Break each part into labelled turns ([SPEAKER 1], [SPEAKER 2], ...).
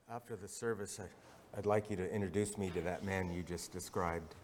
[SPEAKER 1] After the service, I'd like you to introduce me to that man you just described.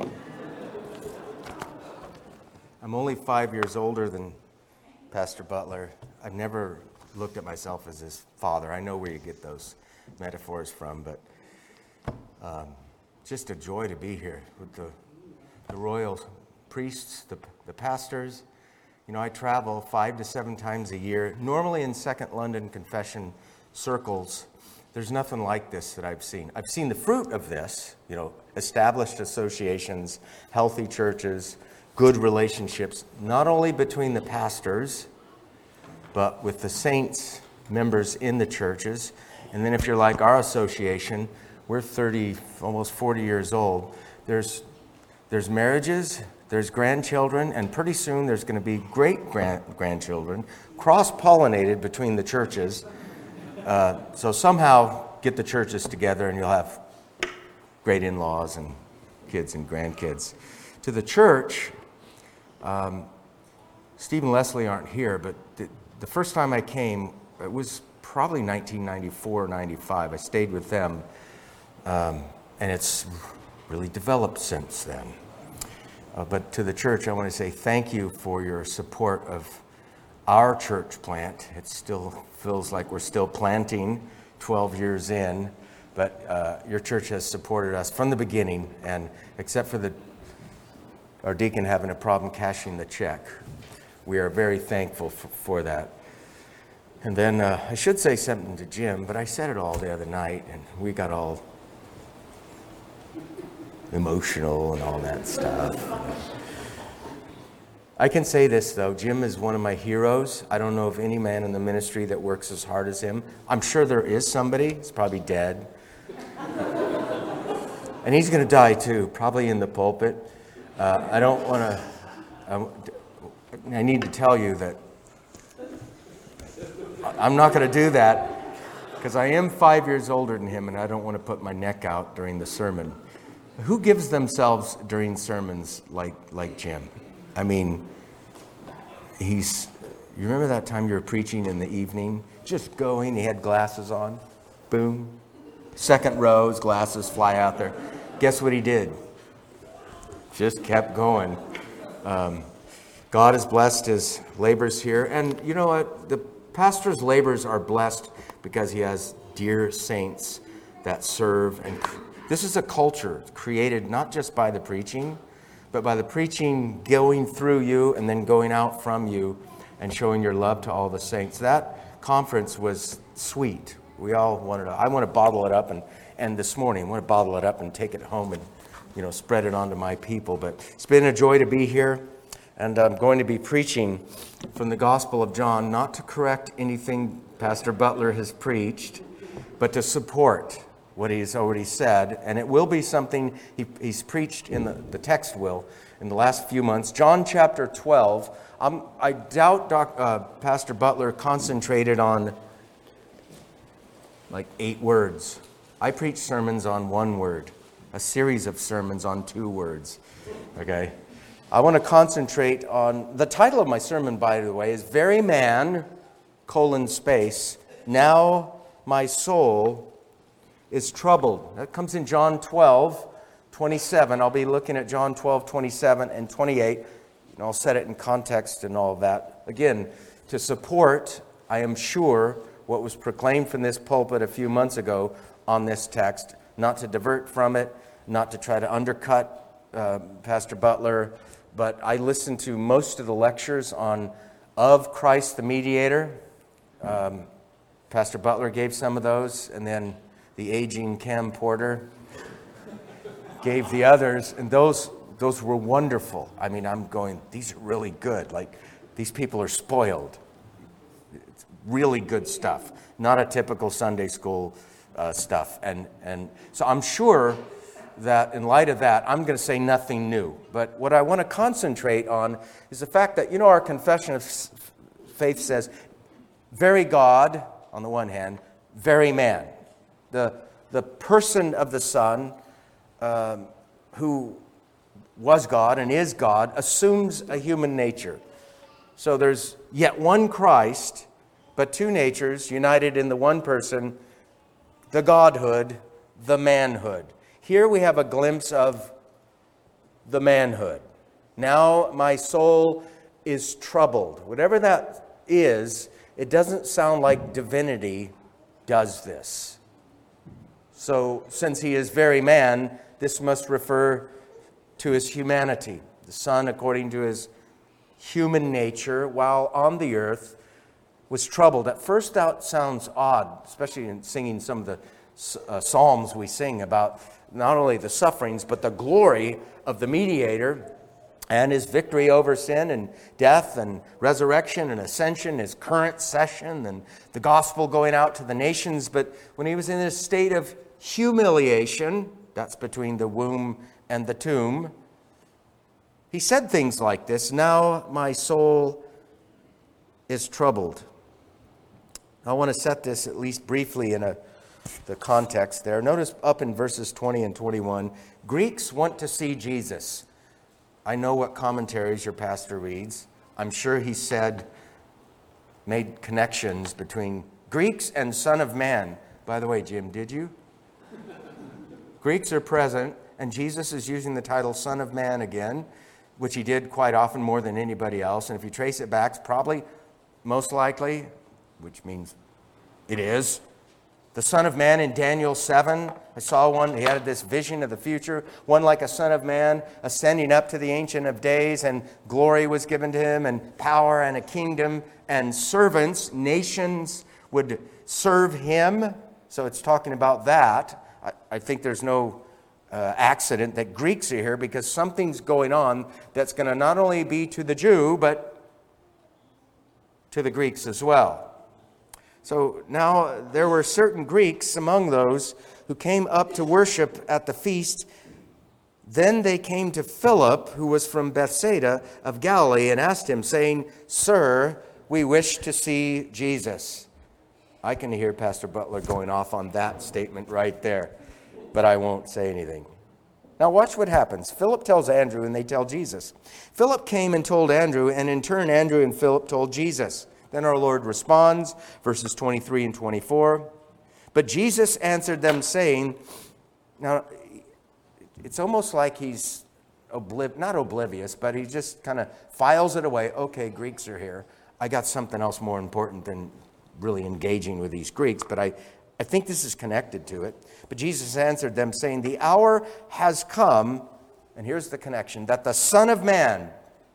[SPEAKER 1] I'm only 5 years older than Pastor Butler. I've never looked at myself as his father. I know where you get those metaphors from, but just a joy to be here with the royal priests, the pastors. You know, I travel 5 to 7 times a year, normally in Second London Confession circles. There's nothing like this that I've seen. I've seen the fruit of this, you know, established associations, healthy churches, good relationships, not only between the pastors, but with the saints, members in the churches. And then if you're like our association, we're 30, almost 40 years old. There's marriages, there's grandchildren, and pretty soon there's going to be great-grandchildren, cross-pollinated between the churches. So somehow get the churches together and you'll have great in-laws and kids and grandkids. To the church, Steve and Leslie aren't here, but the first time I came, it was probably 1994 or 95. I stayed with them, and it's really developed since then. But to the church, I want to say thank you for your support of our church plant. It still feels like we're still planting 12 years in, but your church has supported us from the beginning, and except for our deacon having a problem cashing the check, we are very thankful for that. And then I should say something to Jim, but I said it all the other night, and we got all emotional and all that stuff. I can say this, though. Jim is one of my heroes. I don't know of any man in the ministry that works as hard as him. I'm sure there is somebody. He's probably dead. And he's going to die, too, probably in the pulpit. I don't want to... I need to tell you that I'm not going to do that because I am 5 years older than him, and I don't want to put my neck out during the sermon. Who gives themselves during sermons like Jim? I mean, you remember that time you were preaching in the evening? Just going, he had glasses on, boom. Second row, his glasses fly out there. Guess what he did? Just kept going. God has blessed his labors here. And you know what? The pastor's labors are blessed because he has dear saints that serve. And this is a culture created not just by the preaching, but by the preaching going through you and then going out from you and showing your love to all the saints. That conference was sweet. We all wanted to, I want to bottle it up and this morning I want to bottle it up and take it home and, you know, spread it on to my people. But it's been a joy to be here, and I'm going to be preaching from the Gospel of John, not to correct anything Pastor Butler has preached, but to support what he's already said, and it will be something he's preached in the text will in the last few months. John chapter 12. I doubt Pastor Butler concentrated on like 8 words. I preach sermons on 1 word, a series of sermons on 2 words. Okay, I want to concentrate on the title of my sermon. By the way, is "Very Man: Now my soul is troubled." That comes in John 12:27. I'll be looking at John 12:27 and 28. And I'll set it in context and all of that. Again, to support, I am sure, what was proclaimed from this pulpit a few months ago on this text, not to divert from it, not to try to undercut Pastor Butler, but I listened to most of the lectures of Christ the Mediator. Pastor Butler gave some of those, and then the aging Cam Porter gave the others, and those were wonderful. I mean, I'm going, these are really good. Like, these people are spoiled. It's really good stuff, not a typical Sunday school stuff. And so I'm sure that in light of that, I'm going to say nothing new. But what I want to concentrate on is the fact that, you know, our confession of faith says, very God, on the one hand, very man. The person of the Son, who was God and is God, assumes a human nature. So there's yet one Christ, but 2 natures united in the one person, the godhood, the manhood. Here we have a glimpse of the manhood. Now my soul is troubled. Whatever that is, it doesn't sound like divinity does this. So since he is very man, this must refer to his humanity. The Son, according to his human nature, while on the earth, was troubled. At first that sounds odd, especially in singing some of the psalms we sing about not only the sufferings, but the glory of the mediator and his victory over sin and death and resurrection and ascension, his current session and the gospel going out to the nations. But when he was in this state of humiliation, that's between the womb and the tomb, he said things like this, "Now my soul is troubled." I want to set this at least briefly in the context there. Notice up in verses 20 and 21, Greeks want to see Jesus. I know what commentaries your pastor reads. I'm sure he made connections between Greeks and Son of Man. By the way, Jim, did you? Greeks are present, and Jesus is using the title Son of Man again, which he did quite often, more than anybody else. And if you trace it back, it's probably, most likely, which means it is, the Son of Man in Daniel 7. I saw one, he had this vision of the future, one like a Son of Man ascending up to the Ancient of Days, and glory was given to him, and power and a kingdom, and servants, nations would serve him. So it's talking about that. I think there's no accident that Greeks are here, because something's going on that's going to not only be to the Jew, but to the Greeks as well. So now there were certain Greeks among those who came up to worship at the feast. Then they came to Philip, who was from Bethsaida of Galilee, and asked him, saying, "Sir, we wish to see Jesus." I can hear Pastor Butler going off on that statement right there, but I won't say anything. Now watch what happens. Philip tells Andrew, and they tell Jesus. Philip came and told Andrew, and in turn Andrew and Philip told Jesus. Then our Lord responds, verses 23 and 24. But Jesus answered them, saying, now it's almost like he's not oblivious, but he just kind of files it away. Okay, Greeks are here. I got something else more important than really engaging with these Greeks, but I think this is connected to it. But Jesus answered them, saying, the hour has come, and here's the connection, that the Son of Man,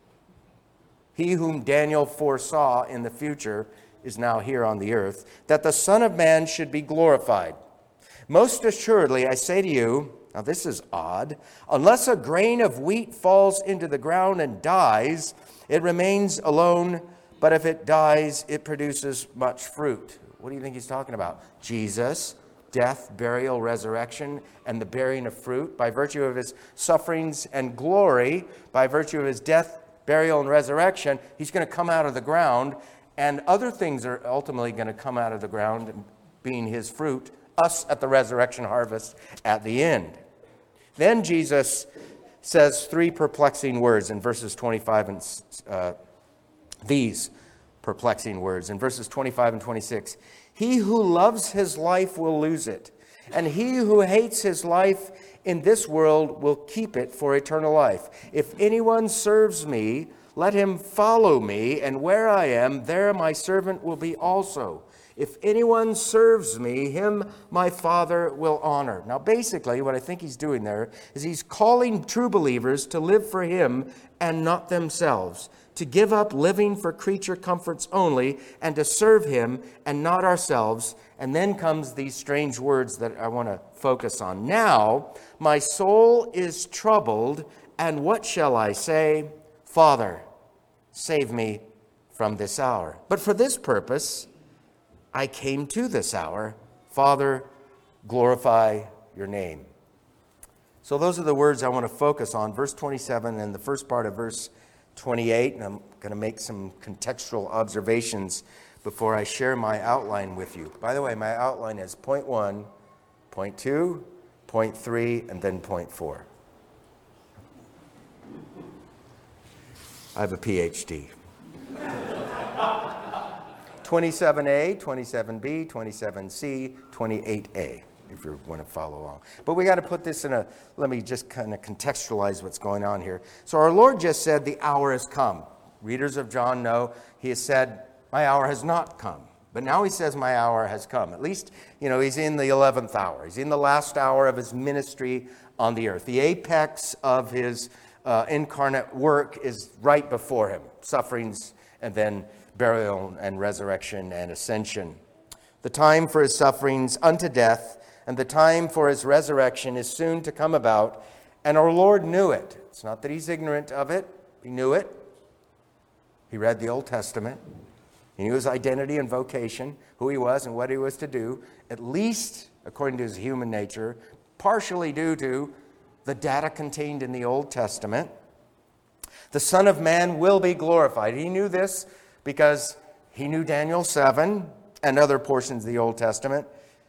[SPEAKER 1] he whom Daniel foresaw in the future, is now here on the earth, that the Son of Man should be glorified. Most assuredly, I say to you, now this is odd, unless a grain of wheat falls into the ground and dies, it remains alone, but if it dies, it produces much fruit. What do you think he's talking about? Jesus, death, burial, resurrection, and the bearing of fruit by virtue of his sufferings and glory, by virtue of his death, burial, and resurrection. He's going to come out of the ground, and other things are ultimately going to come out of the ground, being his fruit, us at the resurrection harvest at the end. Then Jesus says three perplexing words in verses 25 and these perplexing words in verses 25 and 26. He who loves his life will lose it, and he who hates his life in this world will keep it for eternal life. If anyone serves me, let him follow me, and where I am, there my servant will be also. If anyone serves me, him my Father will honor. Now basically what I think he's doing there is he's calling true believers to live for him and not themselves, to give up living for creature comforts only and to serve him and not ourselves. And then comes these strange words that I want to focus on. Now my soul is troubled, and what shall I say? Father, save me from this hour. But for this purpose I came to this hour. Father, glorify your name. So those are the words I want to focus on. Verse 27 and the first part of verse 28. And I'm going to make some contextual observations before I share my outline with you. By the way, my outline is point 1, point 2, point 3, and then point 4. I have a PhD. 27a, 27b, 27c, 28a, if you want to follow along. But we got to put this let me just kind of contextualize what's going on here. So our Lord just said the hour has come. Readers of John know he has said, my hour has not come. But now he says, my hour has come. At least, he's in the 11th hour. He's in the last hour of his ministry on the earth. The apex of his incarnate work is right before him. Sufferings and then burial and resurrection and ascension. The time for his sufferings unto death and the time for his resurrection is soon to come about. And our Lord knew it. It's not that he's ignorant of it. He knew it. He read the Old Testament. He knew his identity and vocation, who he was and what he was to do, at least according to his human nature, partially due to the data contained in the Old Testament. The Son of Man will be glorified. He knew this because he knew Daniel 7 and other portions of the Old Testament.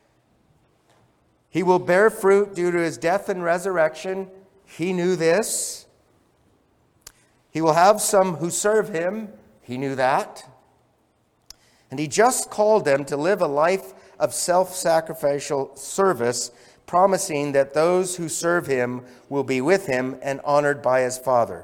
[SPEAKER 1] He will bear fruit due to his death and resurrection. He knew this. He will have some who serve him. He knew that. And he just called them to live a life of self-sacrificial service, promising that those who serve him will be with him and honored by his Father.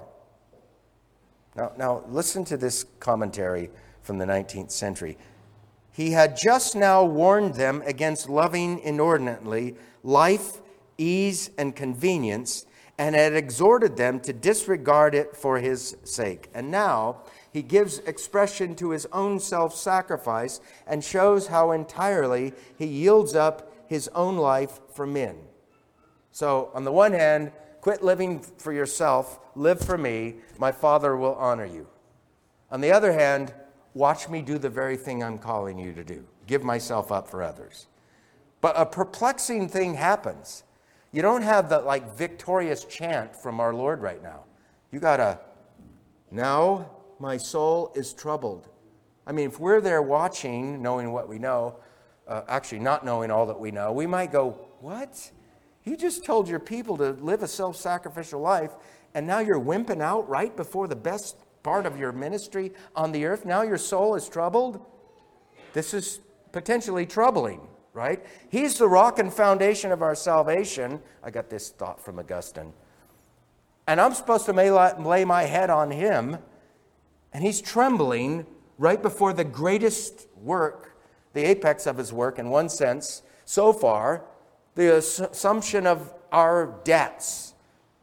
[SPEAKER 1] Now listen to this commentary from the 19th century. He had just now warned them against loving inordinately life, ease, and convenience, and had exhorted them to disregard it for his sake. And now he gives expression to his own self-sacrifice and shows how entirely he yields up his own life for men. So on the one hand, quit living for yourself, live for me, my Father will honor you. On the other hand, watch me do the very thing I'm calling you to do. Give myself up for others. But a perplexing thing happens. You don't have the victorious chant from our Lord right now. You got to, now my soul is troubled. I mean, if we're there watching, knowing what we know, actually not knowing all that we know, we might go, what? You just told your people to live a self-sacrificial life, and now you're wimping out right before the best part of your ministry on the earth. Now your soul is troubled. This is potentially troubling, right? He's the rock and foundation of our salvation. I got this thought from Augustine. And I'm supposed to lay my head on him, and he's trembling right before the greatest work, the apex of his work in one sense, so far, the assumption of our debts.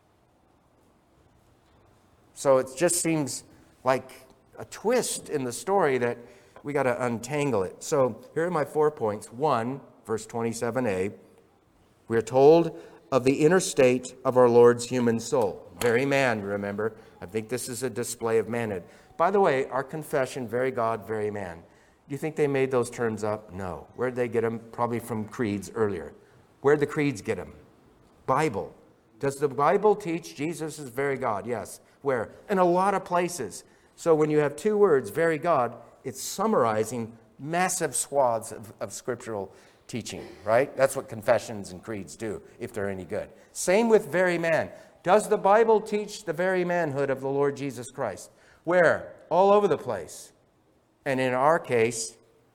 [SPEAKER 1] So it just seems like a twist in the story that we got to untangle it. So here are my 4 points. 1, verse 27a, we are told of the inner state of our Lord's human soul. Very man, remember. I think this is a display of manhood. By the way, our confession, very God, very man. Do you think they made those terms up? No. Where did they get them? Probably from creeds earlier. Where did the creeds get them? Bible. Does the Bible teach Jesus is very God? Yes. Where? In a lot of places. So when you have two words, very God, it's summarizing massive swaths of scriptural teaching, right? That's what confessions and creeds do, if they're any good. Same with very man. Does the Bible teach the very manhood of the Lord Jesus Christ? Where? All over the place. And in our case,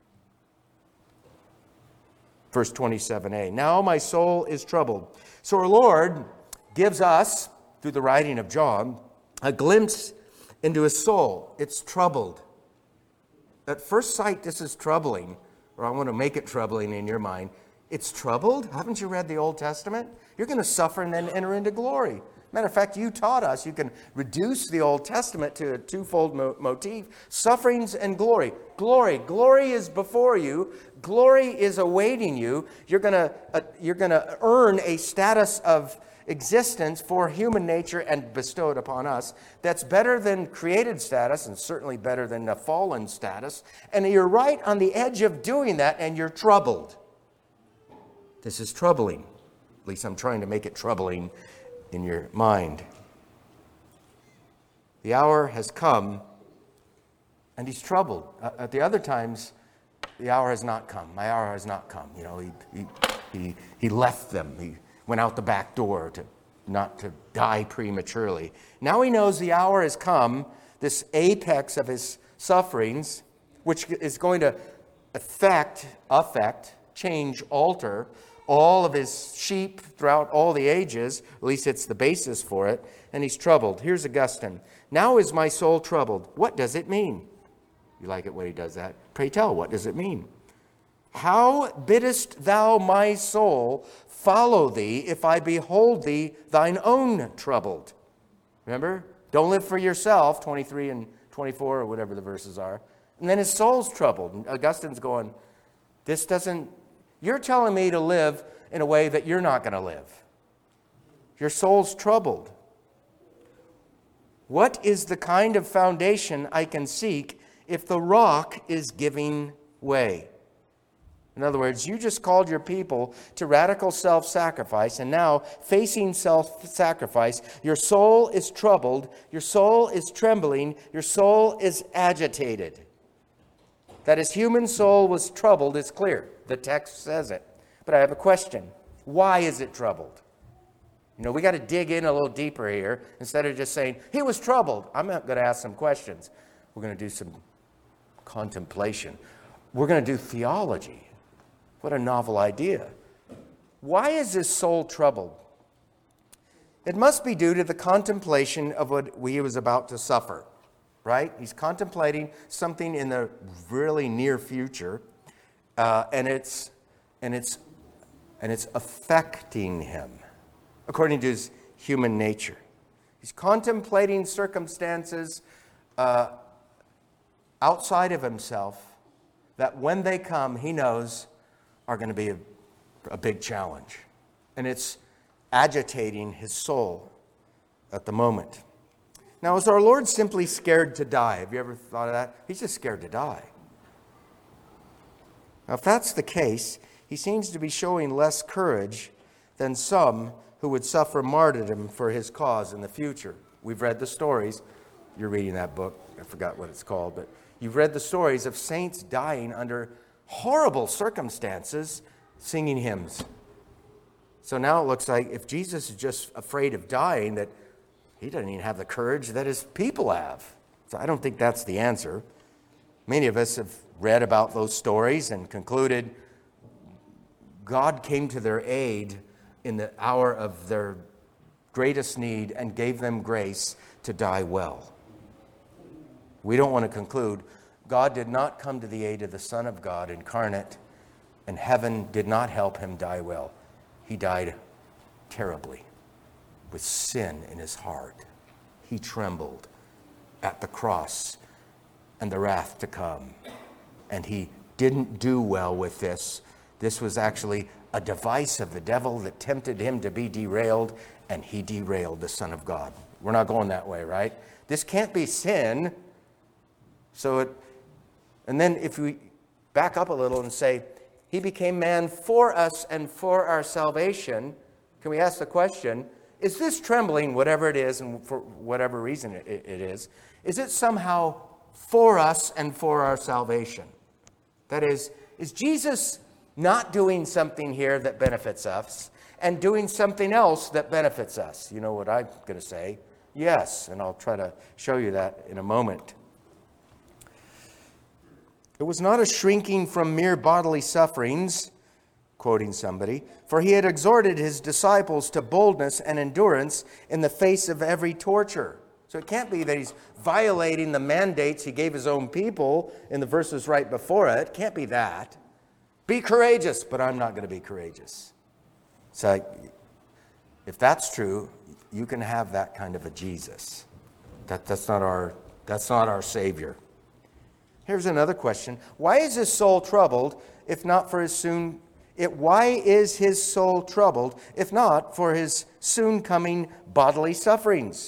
[SPEAKER 1] verse 27a, now my soul is troubled. So our Lord gives us, through the writing of John, a glimpse into his soul. It's troubled. At first sight, this is troubling, or I want to make it troubling in your mind. It's troubled? Haven't you read the Old Testament? You're going to suffer and then enter into glory. Matter of fact, you taught us you can reduce the Old Testament to a twofold motif: sufferings and glory. Glory is before you. Glory is awaiting you. You're going to earn a status of existence for human nature and bestow it upon us that's better than created status, and certainly better than a fallen status. And you're right on the edge of doing that, and you're troubled. This is troubling. At least I'm trying to make it troubling in your mind. The hour has come, and he's troubled. At the other times, the hour has not come. My hour has not come. You know, he left them. He went out the back door not to die prematurely. Now he knows the hour has come, this apex of his sufferings, which is going to affect, change, alter all of his sheep throughout all the ages. At least it's the basis for it. And he's troubled. Here's Augustine. Now is my soul troubled. What does it mean? You like it when he does that? Pray tell, what does it mean? How biddest thou my soul follow thee if I behold thee thine own troubled? Remember? Don't live for yourself, 23 and 24 or whatever the verses are. And then his soul's troubled. And Augustine's going, you're telling me to live in a way that you're not going to live. Your soul's troubled. What is the kind of foundation I can seek if the rock is giving way? In other words, you just called your people to radical self-sacrifice, and now, facing self-sacrifice, your soul is troubled, your soul is trembling, your soul is agitated. That his human soul was troubled is clear. The text says it. But I have a question. Why is it troubled? We got to dig in a little deeper here instead of just saying, he was troubled. I'm not going to ask some questions. We're going to do some contemplation. We're going to do theology. What a novel idea. Why is his soul troubled? It must be due to the contemplation of what he was about to suffer, right? He's contemplating something in the really near future, and it's affecting him according to his human nature. He's contemplating circumstances outside of himself that when they come, he knows are going to be a big challenge. And it's agitating his soul at the moment. Now, is our Lord simply scared to die? Have you ever thought of that? He's just scared to die. Now, if that's the case, he seems to be showing less courage than some who would suffer martyrdom for his cause in the future. We've read the stories. You're reading that book. I forgot what it's called. But you've read the stories of saints dying under horrible circumstances, singing hymns. So now it looks like if Jesus is just afraid of dying, that he doesn't even have the courage that his people have. So I don't think that's the answer. Many of us have read about those stories and concluded God came to their aid in the hour of their greatest need and gave them grace to die well. We don't want to conclude God did not come to the aid of the Son of God incarnate, and heaven did not help him die well. He died terribly with sin in his heart. He trembled at the cross and the wrath to come. And he didn't do well with this. This was actually a device of the devil that tempted him to be derailed, and he derailed the Son of God. We're not going that way, right? This can't be sin. And then if we back up a little and say, he became man for us and for our salvation, can we ask the question, is this trembling, whatever it is and for whatever reason it is it somehow for us and for our salvation? That is Jesus not doing something here that benefits us and doing something else that benefits us? You know what I'm going to say? Yes, and I'll try to show you that in a moment. It was not a shrinking from mere bodily sufferings, quoting somebody, for he had exhorted his disciples to boldness and endurance in the face of every torture. So it can't be that he's violating the mandates he gave his own people in the verses right before it. It can't be that. Be courageous, but I'm not going to be courageous. So if that's true, you can have that kind of a Jesus. That's not our Savior. Here's another question. Why is his soul troubled if not for his soon coming bodily sufferings?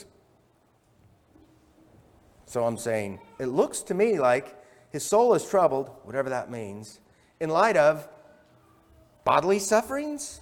[SPEAKER 1] So I'm saying, it looks to me like his soul is troubled, whatever that means, in light of bodily sufferings?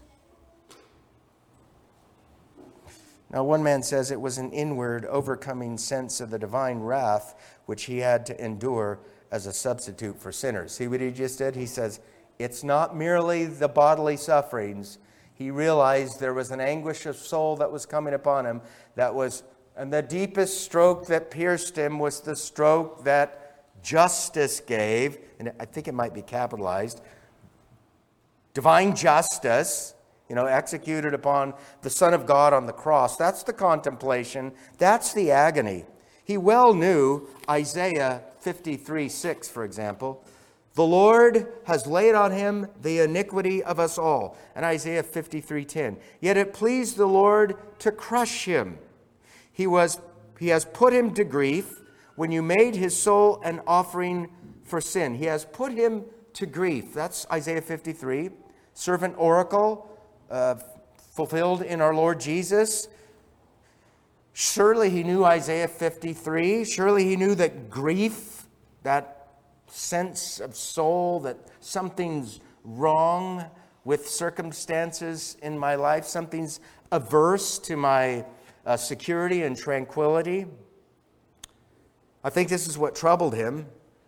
[SPEAKER 1] Now, one man says it was an inward, overcoming sense of the divine wrath which he had to endure as a substitute for sinners. See what he just did? He says, it's not merely the bodily sufferings. He realized there was an anguish of soul that was coming upon him and the deepest stroke that pierced him was the stroke that justice gave, and I think it might be capitalized, divine justice, executed upon the Son of God on the cross. That's the contemplation. That's the agony. He well knew Isaiah 53:6, for example. The Lord has laid on him the iniquity of us all. And Isaiah 53:10. Yet it pleased the Lord to crush him. He has put him to grief when you made his soul an offering for sin. He has put him to grief. That's Isaiah 53. Servant oracle fulfilled in our Lord Jesus. Surely he knew Isaiah 53. Surely he knew that grief, that sense of soul, that something's wrong with circumstances in my life, something's averse to my security and tranquility. I think this is what troubled him.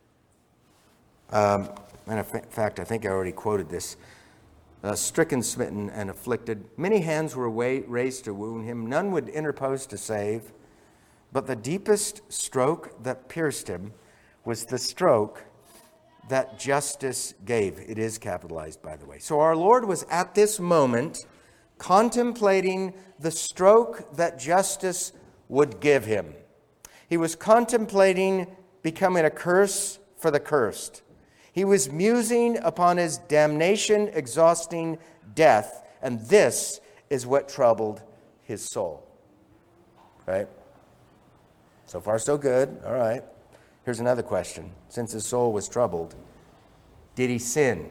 [SPEAKER 1] And in fact, I think I already quoted this. Stricken, smitten, and afflicted. Many hands were raised to wound him. None would interpose to save. But the deepest stroke that pierced him was the stroke that justice gave. It is capitalized, by the way. So our Lord was at this moment contemplating the stroke that justice would give him. He was contemplating becoming a curse for the cursed. He was musing upon his damnation-exhausting death, and this is what troubled his soul. Right? So far, so good. All right. Here's another question. Since his soul was troubled, did he sin?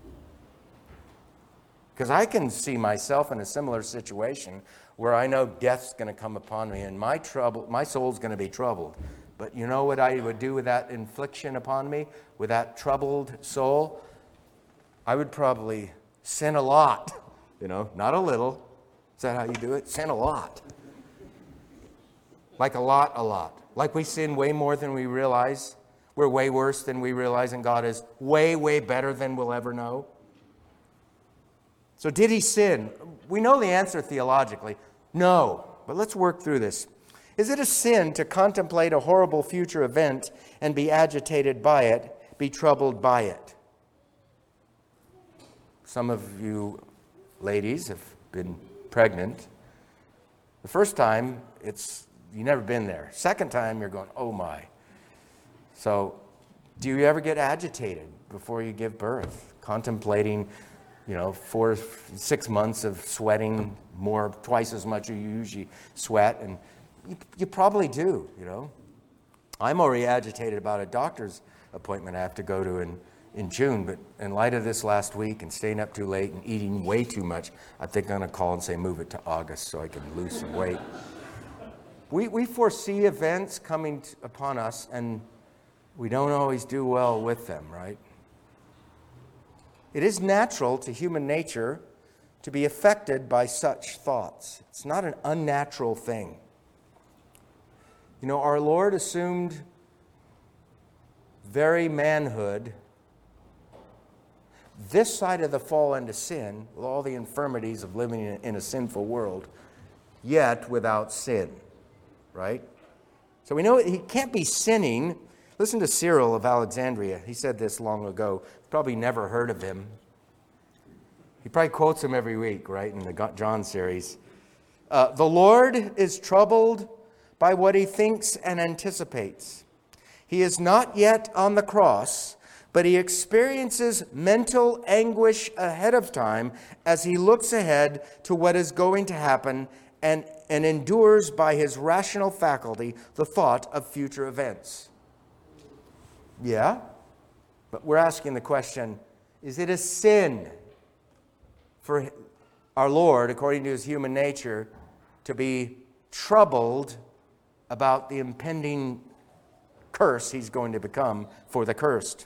[SPEAKER 1] Because I can see myself in a similar situation where I know death's going to come upon me and my soul's going to be troubled. But you know what I would do with that infliction upon me, with that troubled soul? I would probably sin a lot, not a little. Is that how you do it? Sin a lot. Like a lot. Like we sin way more than we realize. We're way worse than we realize, and God is way, way better than we'll ever know. So did he sin? We know the answer theologically. No. But let's work through this. Is it a sin to contemplate a horrible future event and be agitated by it, be troubled by it? Some of you ladies have been pregnant. The first time, you've never been there. Second time, you're going, oh my. So do you ever get agitated before you give birth? Contemplating, 6 months of sweating twice as much as you usually sweat, and you probably do, I'm already agitated about a doctor's appointment I have to go to in June, but in light of this last week and staying up too late and eating way too much, I think I'm going to call and say move it to August so I can lose some weight. We foresee events coming upon us, and we don't always do well with them, right? It is natural to human nature to be affected by such thoughts. It's not an unnatural thing. Our Lord assumed very manhood this side of the fall into sin, with all the infirmities of living in a sinful world, yet without sin, right? So we know he can't be sinning. Listen to Cyril of Alexandria. He said this long ago. Probably never heard of him. He probably quotes him every week, right, in the John series. The Lord is troubled by what he thinks and anticipates. He is not yet on the cross, but he experiences mental anguish ahead of time as he looks ahead to what is going to happen and endures by his rational faculty the thought of future events. Yeah, but we're asking the question, is it a sin for our Lord, according to his human nature, to be troubled about the impending curse he's going to become for the cursed?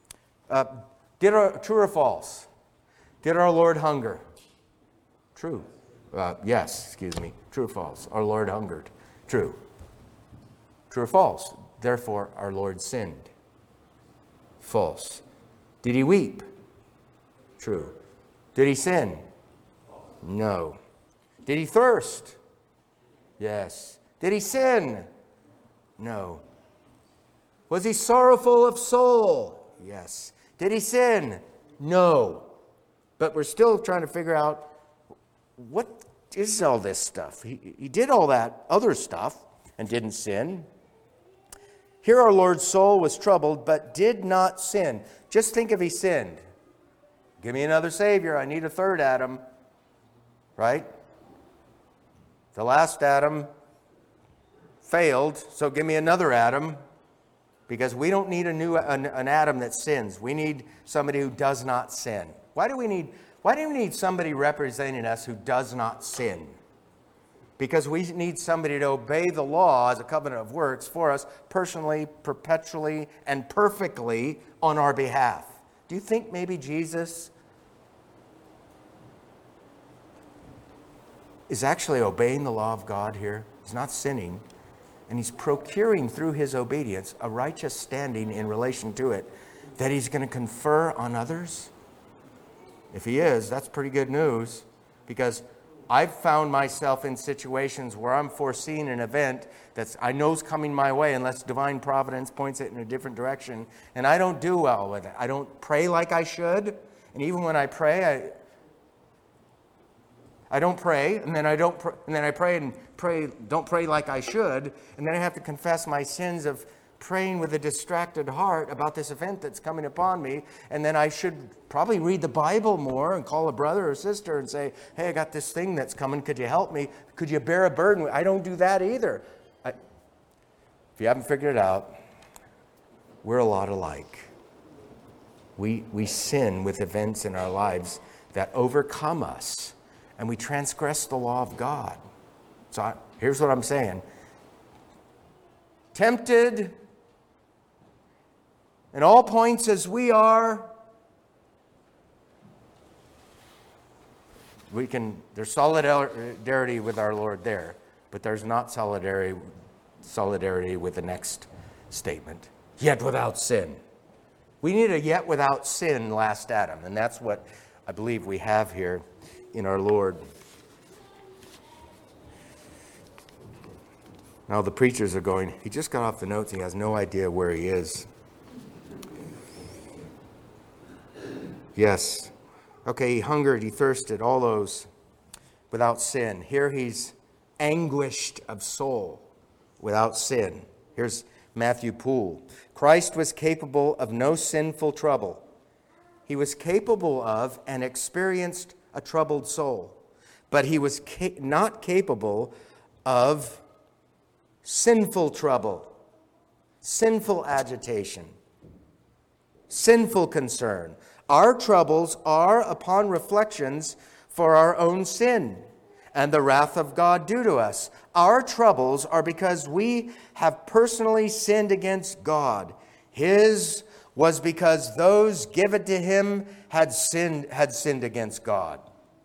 [SPEAKER 1] True or false? Did our Lord hunger? True. Yes, True or false? Our Lord hungered. True. True or false? Therefore, our Lord sinned. False. Did he weep? True. Did he sin? No. Did he thirst? Yes. Did he sin? No. Was he sorrowful of soul? Yes. Did he sin? No. But we're still trying to figure out, what is all this stuff? He did all that other stuff and didn't sin. Here our Lord's soul was troubled, but did not sin. Just think if he sinned. Give me another Savior. I need a third Adam. Right? The last Adam failed, so give me another Adam. Because we don't need an Adam that sins. We need somebody who does not sin. Why do we need somebody representing us who does not sin? Because we need somebody to obey the law as a covenant of works for us personally, perpetually, and perfectly on our behalf. Do you think maybe Jesus is actually obeying the law of God here? He's not sinning. And he's procuring through his obedience a righteous standing in relation to it that he's going to confer on others? If he is, that's pretty good news, because I've found myself in situations where I'm foreseeing an event that I know is coming my way unless divine providence points it in a different direction, and I don't do well with it. I don't pray like I should, and even when I pray, I don't pray, and then I don't pray like I should, and then I have to confess my sins of praying with a distracted heart about this event that's coming upon me, and then I should probably read the Bible more and call a brother or sister and say, hey, I got this thing that's coming, could you help me? Could you bear a burden? I don't do that either. If you haven't figured it out, we're a lot alike. We sin with events in our lives that overcome us, and we transgress the law of God. So here's what I'm saying. Tempted in all points as we are, there's solidarity with our Lord there, but there's not solidarity with the next statement. Yet without sin. We need a yet without sin last Adam, and that's what I believe we have here in our Lord. Now the preachers are going, he just got off the notes, he has no idea where he is. Yes. Okay, he hungered, he thirsted, all those without sin. Here he's anguished of soul without sin. Here's Matthew Poole. Christ was capable of no sinful trouble. He was capable of and experienced a troubled soul. But he was not capable of sinful trouble, sinful agitation, sinful concern. Our troubles are, upon reflections, for our own sin and the wrath of God due to us. Our troubles are because we have personally sinned against God. His was because those given to him had sinned against God.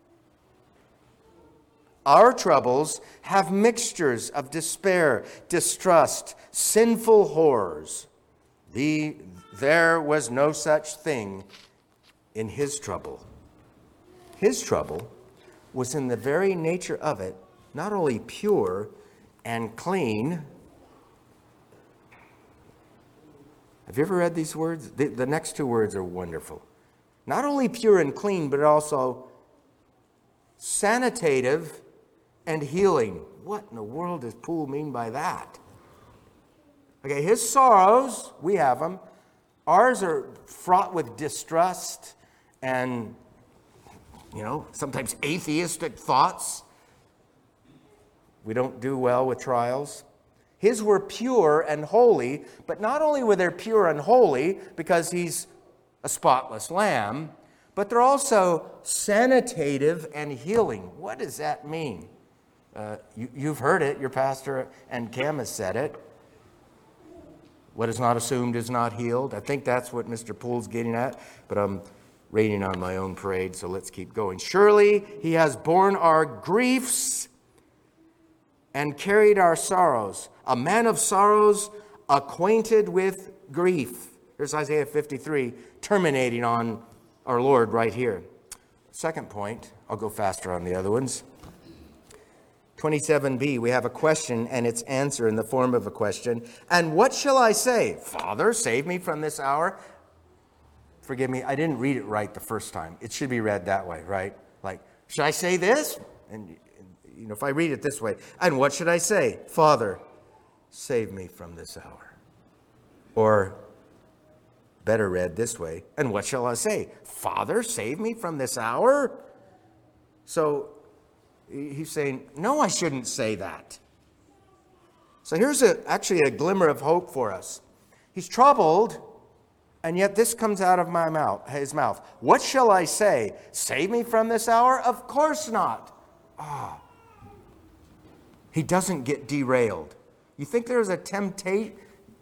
[SPEAKER 1] Our troubles have mixtures of despair, distrust, sinful horrors. There was no such thing in his trouble. His trouble was in the very nature of it, not only pure and clean. Have you ever read these words? The next two words are wonderful. Not only pure and clean, but also sanitative and healing. What in the world does Poole mean by that? Okay, his sorrows, we have them. Ours are fraught with distrust and, sometimes atheistic thoughts. We don't do well with trials. His were pure and holy, but not only were they pure and holy because he's a spotless lamb, but they're also sanitative and healing. What does that mean? You've heard it. Your pastor and Cam has said it. What is not assumed is not healed. I think that's what Mr. Poole's getting at, but I'm raining on my own parade, so let's keep going. Surely he has borne our griefs and carried our sorrows. A man of sorrows, acquainted with grief. Here's Isaiah 53, terminating on our Lord right here. Second point, I'll go faster on the other ones. 27b, we have a question and its answer in the form of a question. And what shall I say? Father, save me from this hour. Forgive me, I didn't read it right the first time. It should be read that way, right? Like, should I say this? And if I read it this way, and what should I say? Father, save me from this hour. Or better read this way, and what shall I say? Father, save me from this hour? So he's saying, no, I shouldn't say that. So here's actually a glimmer of hope for us. He's troubled, and yet this comes out of his mouth. What shall I say? Save me from this hour? Of course not. He doesn't get derailed. You think there's a temptation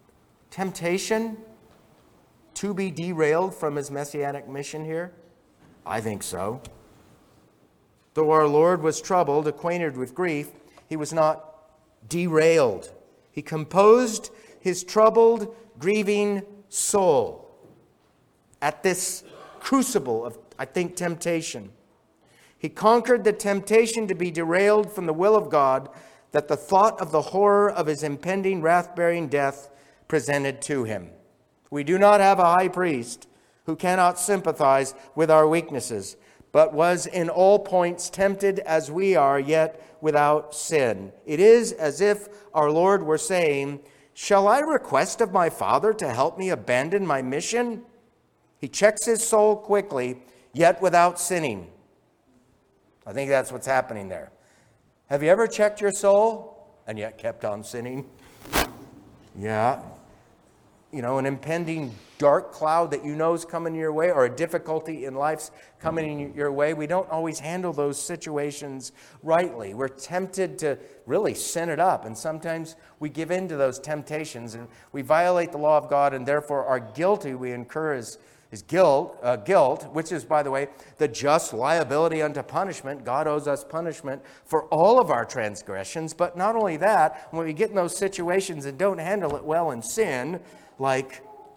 [SPEAKER 1] to be derailed from his messianic mission here? I think so. Though our Lord was troubled, acquainted with grief, he was not derailed. He composed his troubled, grieving soul at this crucible of, I think, temptation. He conquered the temptation to be derailed from the will of God that the thought of the horror of his impending wrath-bearing death presented to him. We do not have a high priest who cannot sympathize with our weaknesses, but was in all points tempted as we are, yet without sin. It is as if our Lord were saying, shall I request of my Father to help me abandon my mission? He checks his soul quickly, yet without sinning. I think that's what's happening there. Have you ever checked your soul and yet kept on sinning? Yeah. An impending dark cloud that is coming your way, or a difficulty in life's coming your way. We don't always handle those situations rightly. We're tempted to really sin it up, and sometimes we give in to those temptations, and we violate the law of God, and therefore are guilty. We incur is guilt, which is, by the way, the just liability unto punishment. God owes us punishment for all of our transgressions. But not only that, when we get in those situations and don't handle it well and sin, like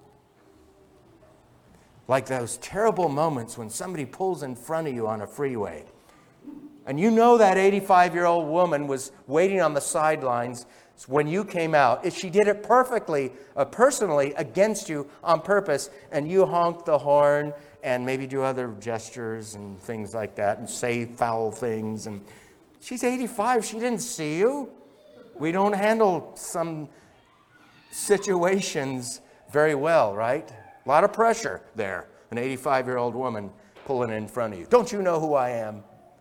[SPEAKER 1] those terrible moments when somebody pulls in front of you on a freeway, and that 85-year-old woman was waiting on the sidelines when you came out. She did it perfectly, personally, against you on purpose, and you honk the horn and maybe do other gestures and things like that and say foul things. And she's 85. She didn't see you. We don't handle some situations very well, right? A lot of pressure there. An 85-year-old woman pulling in front of you. Don't you know who I am?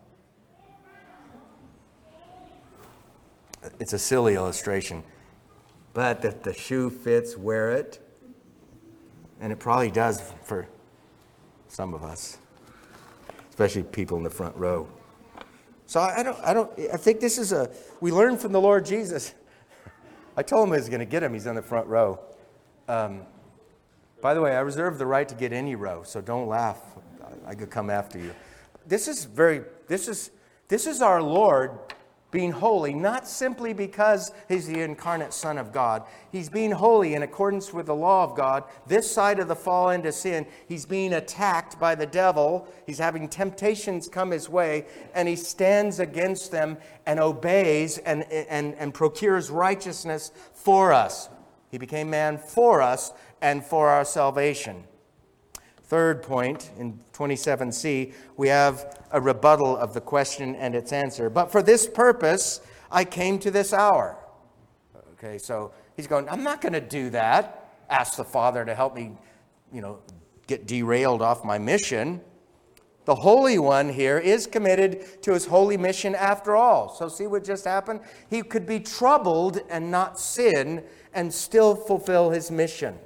[SPEAKER 1] It's a silly illustration, but if the shoe fits, wear it. And it probably does for some of us, especially people in the front row. So I think this is we learn from the Lord Jesus. I told him I was going to get him. He's in the front row. By the way, I reserve the right to get any row, so don't laugh. I could come after you. This is our Lord being holy, not simply because he's the incarnate Son of God. He's being holy in accordance with the law of God. This side of the fall into sin, he's being attacked by the devil. He's having temptations come his way, and he stands against them and obeys and procures righteousness for us. He became man for us and for our salvation. Third point, in 27c, we have a rebuttal of the question and its answer. But for this purpose, I came to this hour. Okay, so he's going, I'm not going to do that. Ask the Father to help me, get derailed off my mission. The Holy One here is committed to his holy mission after all. So see what just happened? He could be troubled and not sin and still fulfill his mission.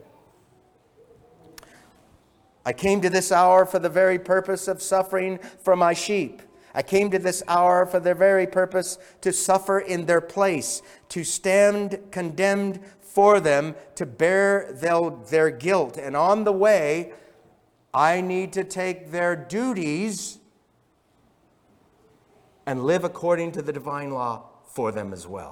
[SPEAKER 1] I came to this hour for the very purpose of suffering for my sheep. I came to this hour for the very purpose to suffer in their place, to stand condemned for them, to bear their guilt. And on the way, I need to take their duties and live according to the divine law for them as well.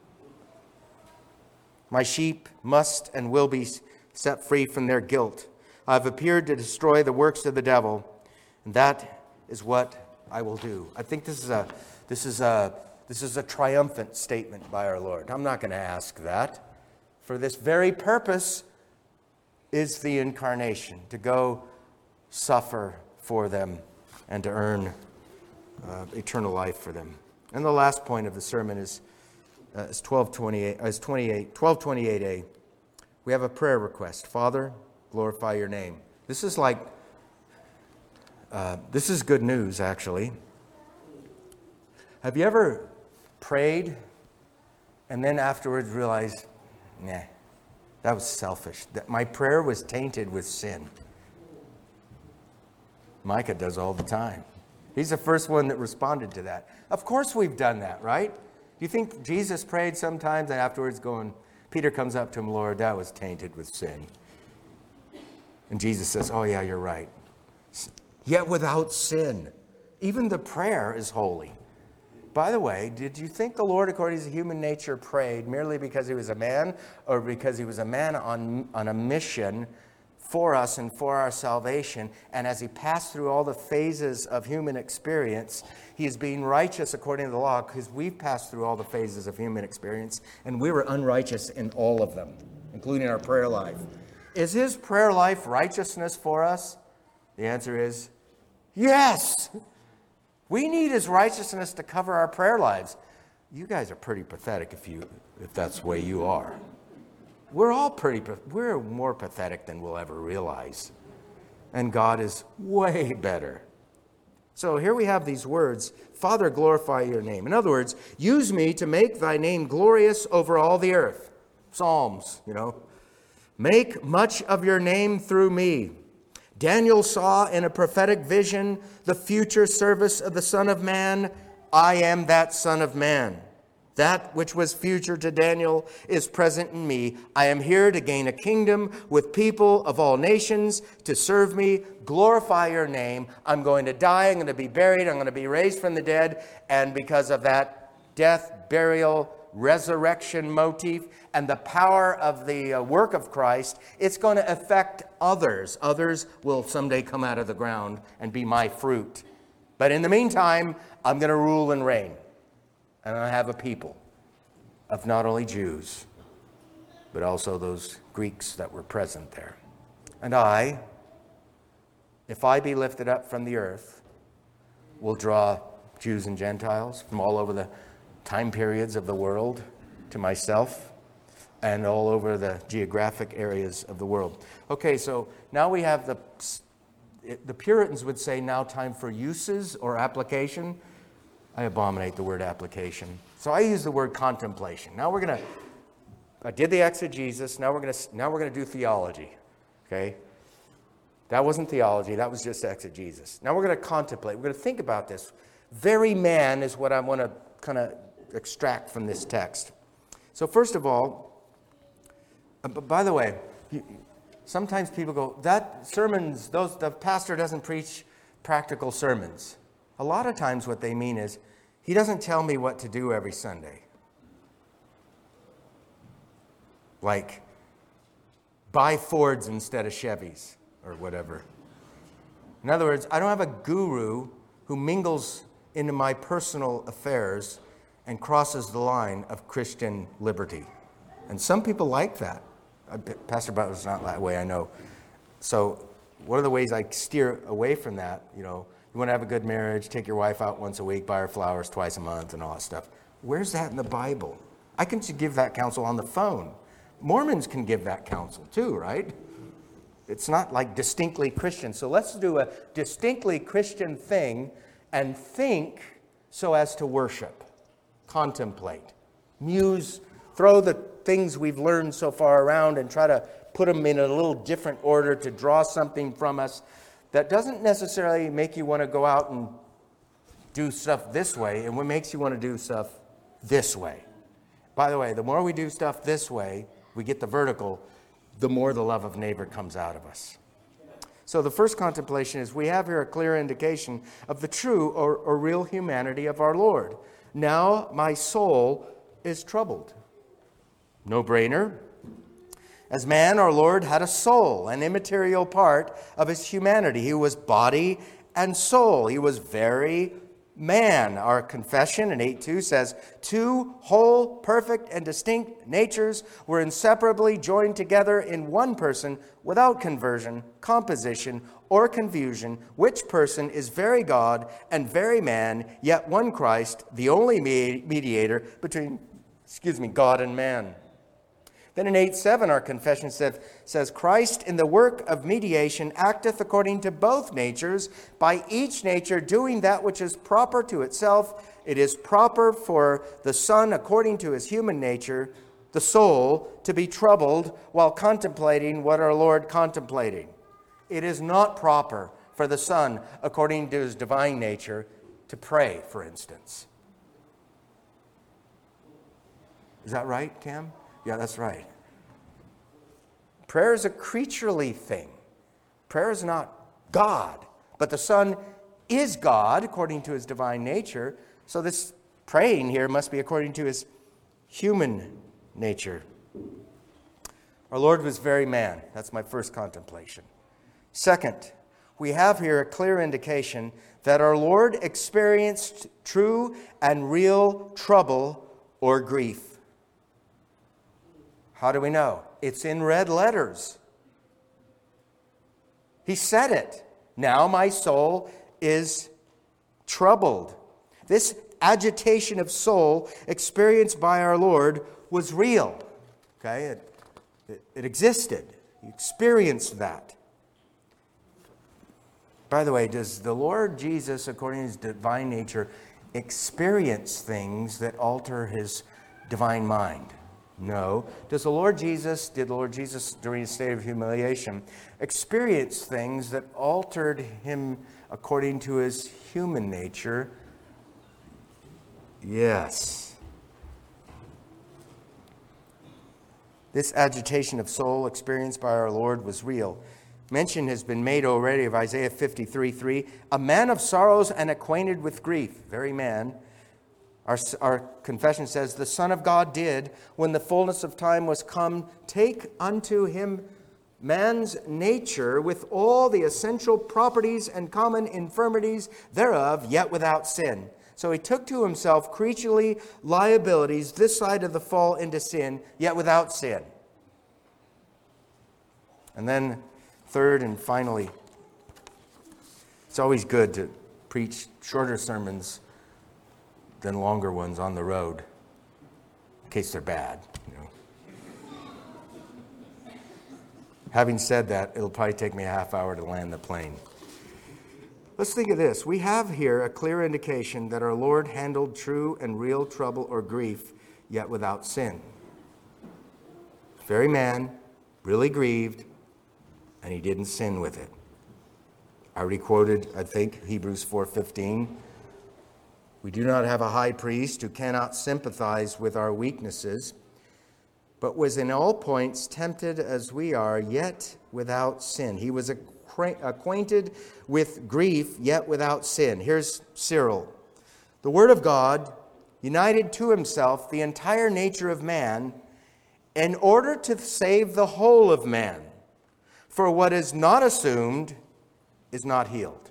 [SPEAKER 1] My sheep must and will be set free from their guilt. I've appeared to destroy the works of the devil, and that is what I will do. I think this is a this is a triumphant statement by our Lord. I'm not going to ask that. For this very purpose is the incarnation, to go suffer for them and to earn eternal life for them. And the last point of the sermon is 1228a. We have a prayer request. Father, glorify your name. This is good news, actually. Have you ever prayed and then afterwards realized, nah, that was selfish. That my prayer was tainted with sin? Micah does all the time. He's the first one that responded to that. Of course we've done that, right? Do you think Jesus prayed sometimes and afterwards Peter comes up to him, Lord, that was tainted with sin. And Jesus says, oh yeah, you're right. Yet without sin, even the prayer is holy. By the way, did you think the Lord, according to human nature, prayed merely because he was a man, or because he was a man on a mission for us and for our salvation? And as he passed through all the phases of human experience, he is being righteous according to the law, because we've passed through all the phases of human experience, and we were unrighteous in all of them, including our prayer life. Is his prayer life righteousness for us? The answer is yes. We need his righteousness to cover our prayer lives. You guys are pretty pathetic if that's the way you are. We're more pathetic than we'll ever realize. And God is way better. So here we have these words, Father, glorify your name. In other words, use me to make thy name glorious over all the earth. Psalms, Make much of your name through me. Daniel saw in a prophetic vision the future service of the Son of Man. I am that Son of Man. That which was future to Daniel is present in me. I am here to gain a kingdom with people of all nations to serve me. Glorify your name. I'm going to die. I'm going to be buried. I'm going to be raised from the dead. And because of that death, burial, resurrection motif, and the power of the work of Christ, it's going to affect others. Others will someday come out of the ground and be my fruit. But in the meantime, I'm going to rule and reign. And I have a people of not only Jews, but also those Greeks that were present there. And I, if I be lifted up from the earth, will draw Jews and Gentiles from all over the time periods of the world to myself, and all over the geographic areas of the world. Okay, so now we have the Puritans would say now time for uses or application. I abominate the word application. So I use the word contemplation. Now I did the exegesis, now we're going to do theology. Okay? That wasn't theology, that was just exegesis. Now we're going to contemplate. We're going to think about this. Very man is what I want to kind of extract from this text. So first of all, by the way, sometimes people go, the pastor doesn't preach practical sermons. A lot of times what they mean is, he doesn't tell me what to do every Sunday. Like, buy Fords instead of Chevys, or whatever. In other words, I don't have a guru who mingles into my personal affairs and crosses the line of Christian liberty. And some people like that. Pastor Butler's not that way, I know. So one of the ways I steer away from that, you want to have a good marriage, take your wife out once a week, buy her flowers twice a month and all that stuff. Where's that in the Bible? I can give that counsel on the phone. Mormons can give that counsel too, right? It's not like distinctly Christian. So let's do a distinctly Christian thing and think so as to worship, contemplate, muse, throw the things we've learned so far around and try to put them in a little different order to draw something from us that doesn't necessarily make you want to go out and do stuff this way, and what makes you want to do stuff this way. By the way, the more we do stuff this way, we get the vertical, the more the love of neighbor comes out of us. So the first contemplation is we have here a clear indication of the true or real humanity of our Lord. Now my soul is troubled. No brainer. As man, our Lord had a soul, an immaterial part of his humanity. He was body and soul. He was very man. Our confession in 8:2 says, two whole, perfect, and distinct natures were inseparably joined together in one person without conversion, composition, or confusion, which person is very God and very man, yet one Christ, the only mediator between, God and man. Then in 8:7, our confession says, Christ in the work of mediation acteth according to both natures, by each nature doing that which is proper to itself. It is proper for the Son, according to his human nature, the soul, to be troubled while contemplating what our Lord contemplating. It is not proper for the Son, according to his divine nature, to pray, for instance. Is that right, Cam? Yeah, that's right. Prayer is a creaturely thing. Prayer is not God, but the Son is God according to his divine nature. So this praying here must be according to his human nature. Our Lord was very man. That's my first contemplation. Second, we have here a clear indication that our Lord experienced true and real trouble or grief. How do we know? It's in red letters. He said it. Now my soul is troubled. This agitation of soul experienced by our Lord was real. Okay? It existed. He experienced that. By the way, does the Lord Jesus, according to his divine nature, experience things that alter his divine mind? No. Did the Lord Jesus, during his state of humiliation, experience things that altered him according to his human nature? Yes. This agitation of soul experienced by our Lord was real. Mention has been made already of Isaiah 53:3, a man of sorrows and acquainted with grief, very man. Our confession says, the Son of God did, when the fullness of time was come, take unto him man's nature with all the essential properties and common infirmities thereof, yet without sin. So he took to himself creaturely liabilities this side of the fall into sin, yet without sin. And then third and finally, it's always good to preach shorter sermons than longer ones on the road, in case they're bad. Having said that, it'll probably take me a half hour to land the plane. Let's think of this. We have here a clear indication that our Lord handled true and real trouble or grief, yet without sin. Very man, really grieved, and he didn't sin with it. I already quoted, I think, Hebrews 4:15. We do not have a high priest who cannot sympathize with our weaknesses, but was in all points tempted as we are, yet without sin. He was acquainted with grief, yet without sin. Here's Cyril. The Word of God united to himself the entire nature of man in order to save the whole of man. For what is not assumed is not healed.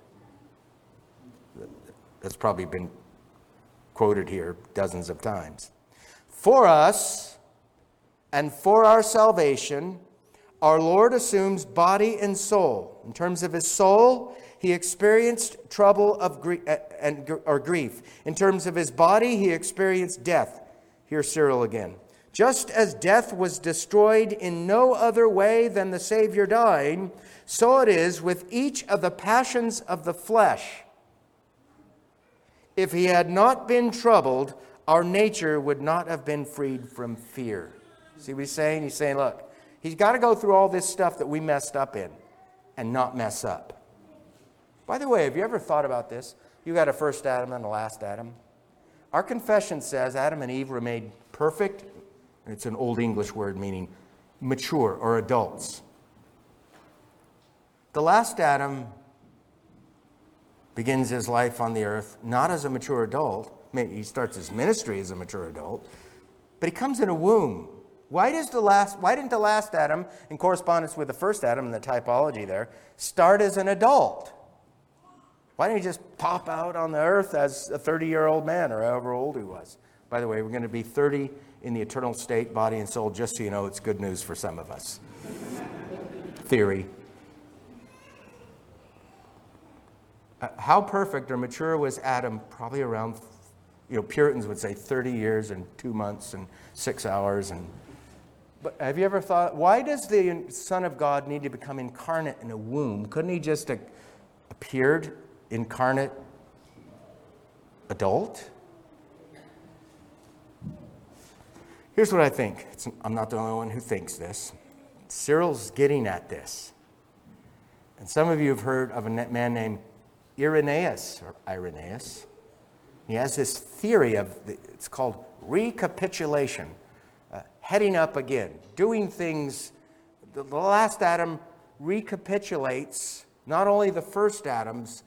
[SPEAKER 1] That's probably been quoted here dozens of times. For us and for our salvation, our Lord assumes body and soul. In terms of his soul, he experienced trouble of grief. In terms of his body, he experienced death. Here's Cyril again. Just as death was destroyed in no other way than the Savior dying, so it is with each of the passions of the flesh. If he had not been troubled, our nature would not have been freed from fear. See what he's saying? He's saying, look, he's got to go through all this stuff that we messed up in and not mess up. By the way, have you ever thought about this? You got a first Adam and a last Adam. Our confession says Adam and Eve were made perfect. It's an Old English word meaning mature or adults. The last Adam begins his life on the earth not as a mature adult. Maybe he starts his ministry as a mature adult, but he comes in a womb. Why didn't the last Adam, in correspondence with the first Adam and the typology there, start as an adult? Why didn't he just pop out on the earth as a 30-year-old man or however old he was? By the way, we're going to be 30 in the eternal state, body and soul, just so you know it's good news for some of us. Theory. How perfect or mature was Adam? Probably around, Puritans would say 30 years and 2 months and 6 hours. But have you ever thought, why does the Son of God need to become incarnate in a womb? Couldn't he just appeared incarnate adult? Here's what I think. I'm not the only one who thinks this. Cyril's getting at this. And some of you have heard of a man named Irenaeus. He has this theory it's called recapitulation. Heading up again, doing things. The last Adam recapitulates not only the first Adam's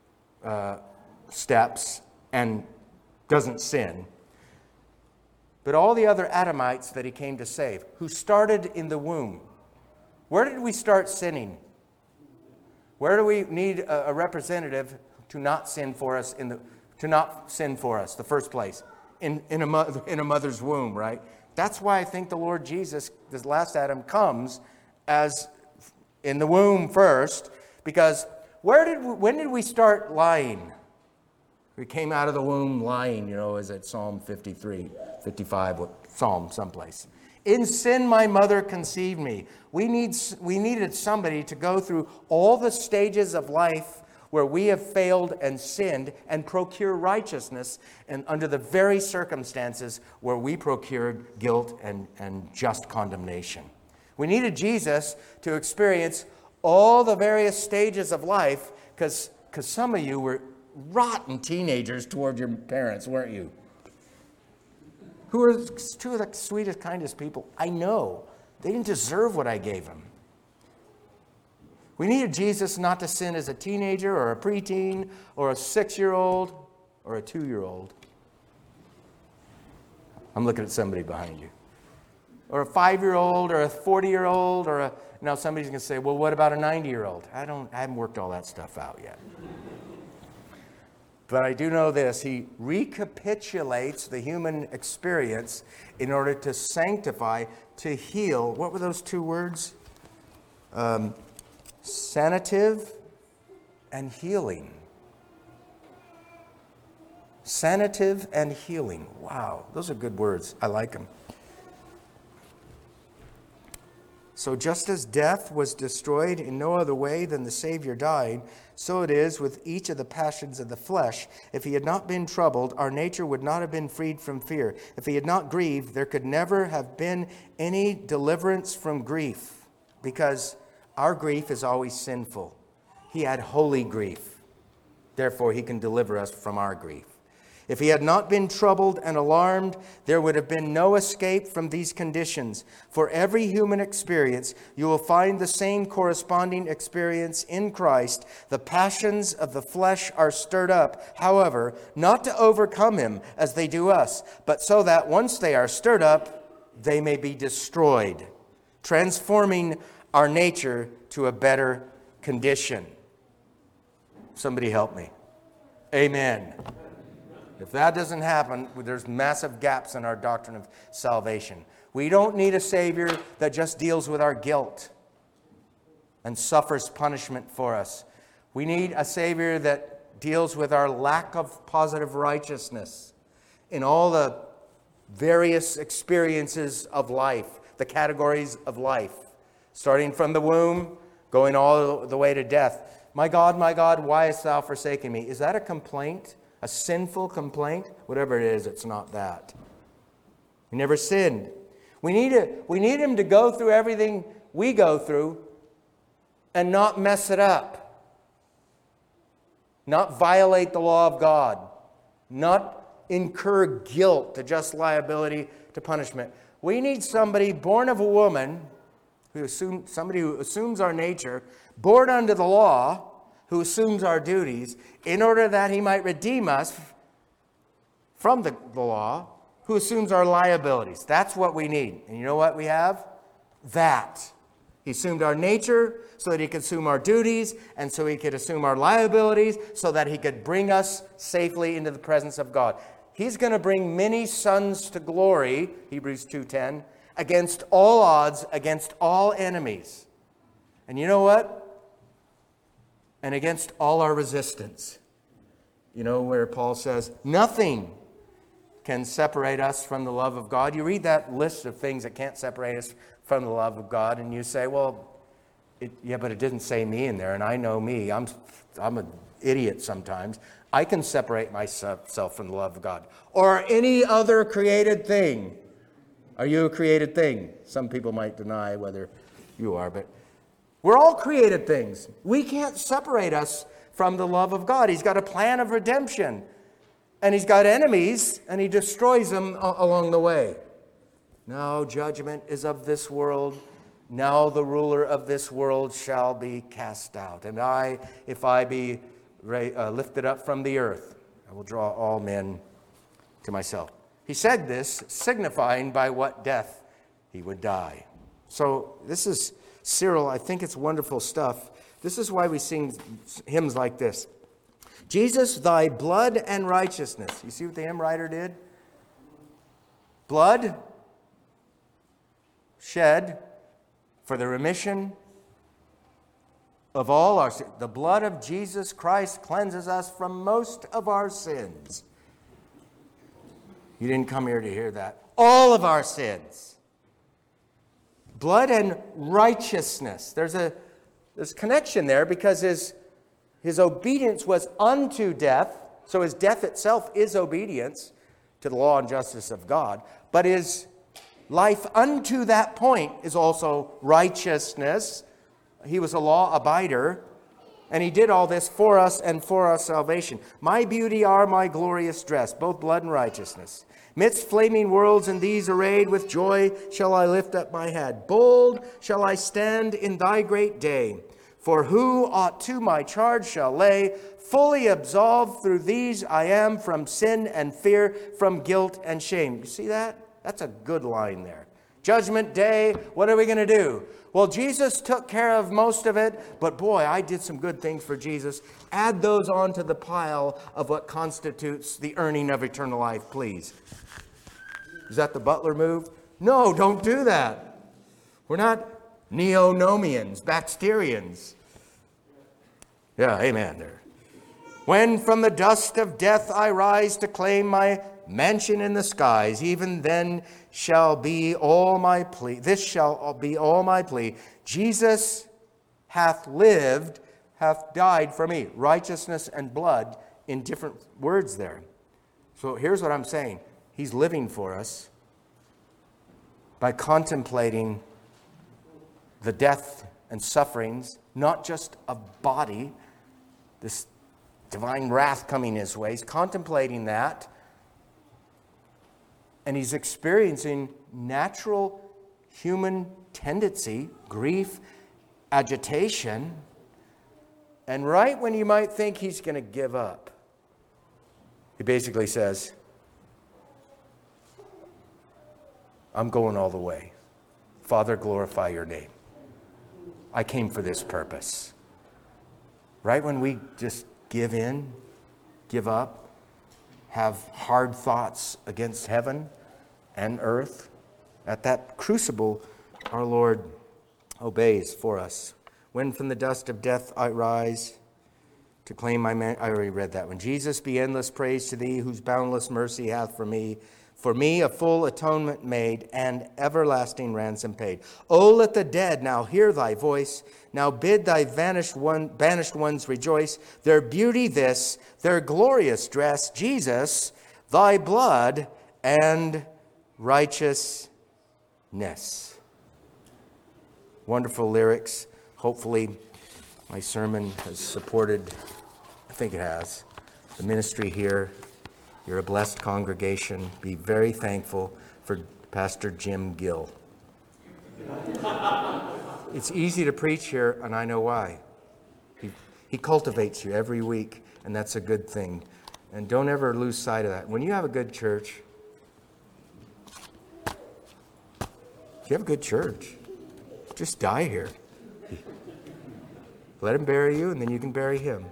[SPEAKER 1] steps and doesn't sin, but all the other Adamites that he came to save, who started in the womb. Where did we start sinning? Where do we need a representative to not sin for us the first place? In a mother's womb, right? That's why I think the Lord Jesus, this last Adam, comes as in the womb first, because when did we start lying? We came out of the womb lying, is it Psalm 53, 55, Psalm someplace. In sin my mother conceived me. We needed somebody to go through all the stages of life where we have failed and sinned and procure righteousness, and under the very circumstances where we procured guilt and just condemnation. We needed Jesus to experience all the various stages of life, because some of you were rotten teenagers toward your parents, weren't you? Who are two of the sweetest, kindest people I know. They didn't deserve what I gave them. We needed Jesus not to sin as a teenager or a preteen or a 6-year-old or a 2-year-old. I'm looking at somebody behind you. Or a 5-year-old or a 40-year-old now somebody's going to say, well, what about a 90-year-old? I haven't worked all that stuff out yet. But I do know this. He recapitulates the human experience in order to sanctify, to heal. What were those two words? Sanative and healing. Sanative and healing. Wow, those are good words. I like them. So just as death was destroyed in no other way than the Savior died, so it is with each of the passions of the flesh. If he had not been troubled, our nature would not have been freed from fear. If he had not grieved, there could never have been any deliverance from grief, because our grief is always sinful. He had holy grief. Therefore, he can deliver us from our grief. If he had not been troubled and alarmed, there would have been no escape from these conditions. For every human experience, you will find the same corresponding experience in Christ. The passions of the flesh are stirred up, however, not to overcome him as they do us, but so that once they are stirred up, they may be destroyed, transforming our nature to a better condition. Somebody help me. Amen. If that doesn't happen, there's massive gaps in our doctrine of salvation. We don't need a Savior that just deals with our guilt and suffers punishment for us. We need a Savior that deals with our lack of positive righteousness in all the various experiences of life, the categories of life, starting from the womb, going all the way to death. My God, why hast thou forsaken me? Is that a complaint? A sinful complaint? Whatever it is, it's not that. He never sinned. We need him to go through everything we go through and not mess it up. Not violate the law of God. Not incur guilt to just liability to punishment. We need somebody born of a woman, somebody who assumes our nature, born under the law, who assumes our duties, in order that he might redeem us from the law, who assumes our liabilities. That's what we need. And you know what we have? That. He assumed our nature so that he could assume our duties and so he could assume our liabilities so that he could bring us safely into the presence of God. He's going to bring many sons to glory, Hebrews 2:10, against all odds, against all enemies. And you know what? And against all our resistance. You know where Paul says, nothing can separate us from the love of God. You read that list of things that can't separate us from the love of God, and you say, well, but it didn't say me in there, and I know me. I'm an idiot sometimes. I can separate myself from the love of God. Or any other created thing. Are you a created thing? Some people might deny whether you are, but we're all created things. We can't separate us from the love of God. He's got a plan of redemption. And he's got enemies, and he destroys them along the way. Now judgment is of this world. Now the ruler of this world shall be cast out. And if I be lifted up from the earth, I will draw all men to myself. He said this, signifying by what death he would die. So this is Cyril. I think it's wonderful stuff. This is why we sing hymns like this. Jesus, thy blood and righteousness. You see what the hymn writer did? Blood shed for the remission of all our sins. The blood of Jesus Christ cleanses us from most of our sins. You didn't come here to hear that. All of our sins. Blood and righteousness. There's a connection there because his obedience was unto death, so his death itself is obedience to the law and justice of God. But his life unto that point is also righteousness. He was a law abider, and he did all this for us and for our salvation. My beauty are my glorious dress, both blood and righteousness. Midst flaming worlds and these arrayed, with joy shall I lift up my head. Bold shall I stand in thy great day. For who aught to my charge shall lay? Fully absolved through these I am from sin and fear, from guilt and shame. You see that? That's a good line there. Judgment day, what are we going to do? Well, Jesus took care of most of it, but boy, I did some good things for Jesus. Add those onto the pile of what constitutes the earning of eternal life, please. Is that the Butler move? No, don't do that. We're not Neonomians, Baxterians. Yeah, amen there. When from the dust of death I rise to claim my mansion in the skies, even then shall be all my plea. This shall be all my plea. Jesus hath lived, hath died for me. Righteousness and blood in different words there. So here's what I'm saying. He's living for us by contemplating the death and sufferings, not just of body, this divine wrath coming his way. He's contemplating that. And he's experiencing natural human tendency, grief, agitation. And right when you might think he's going to give up, he basically says, I'm going all the way. Father, glorify your name. I came for this purpose. Right when we just give in, give up, have hard thoughts against heaven and earth, at that crucible, our Lord obeys for us. When from the dust of death I rise to claim my man. I already read that one. Jesus, be endless praise to thee, whose boundless mercy hath for me a full atonement made, and everlasting ransom paid. O let the dead now hear thy voice. Now bid thy banished ones rejoice. Their beauty this, their glorious dress, Jesus, thy blood and righteousness. Wonderful lyrics. Hopefully my sermon has supported, I think it has, the ministry here. You're a blessed congregation. Be very thankful for Pastor Jim Gill. It's easy to preach here, and I know why. He cultivates you every week, and that's a good thing. And don't ever lose sight of that. When you have a good church, if you have a good church, Just die here. Let him bury you, and then you can bury him.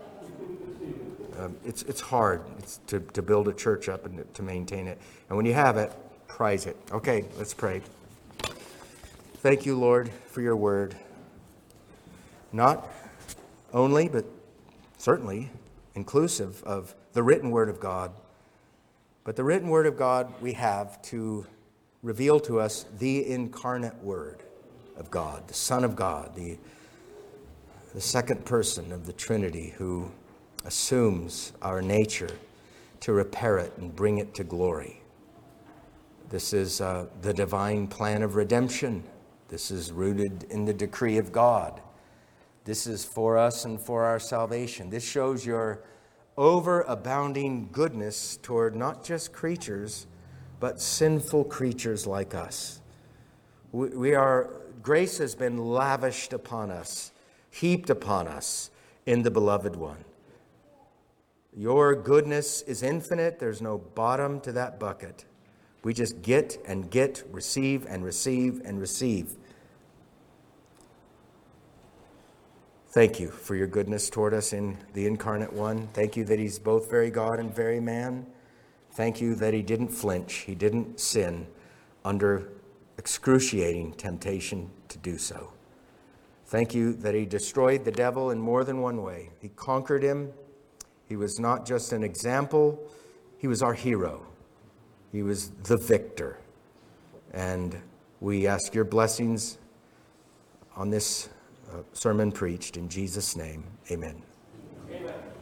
[SPEAKER 1] It's hard to build a church up and to maintain it. And when you have it, prize it. Okay, let's pray. Thank you, Lord, for your word. Not only, but certainly inclusive of the written word of God. But the written word of God we have to reveal to us the incarnate word of God, the Son of God, the second person of the Trinity who assumes our nature to repair it and bring it to glory. This is the divine plan of redemption. This is rooted in the decree of God. This is for us and for our salvation. This shows your overabounding goodness toward not just creatures, but sinful creatures like us. Grace has been lavished upon us, heaped upon us in the beloved one. Your goodness is infinite. There's no bottom to that bucket. We just get and get, receive and receive and receive. Thank you for your goodness toward us in the incarnate one. Thank you that he's both very God and very man. Thank you that he didn't flinch. He didn't sin under excruciating temptation to do so. Thank you that he destroyed the devil in more than one way. He conquered him. He was not just an example. He was our hero. He was the victor. And we ask your blessings on this sermon preached in Jesus' name. Amen. Amen.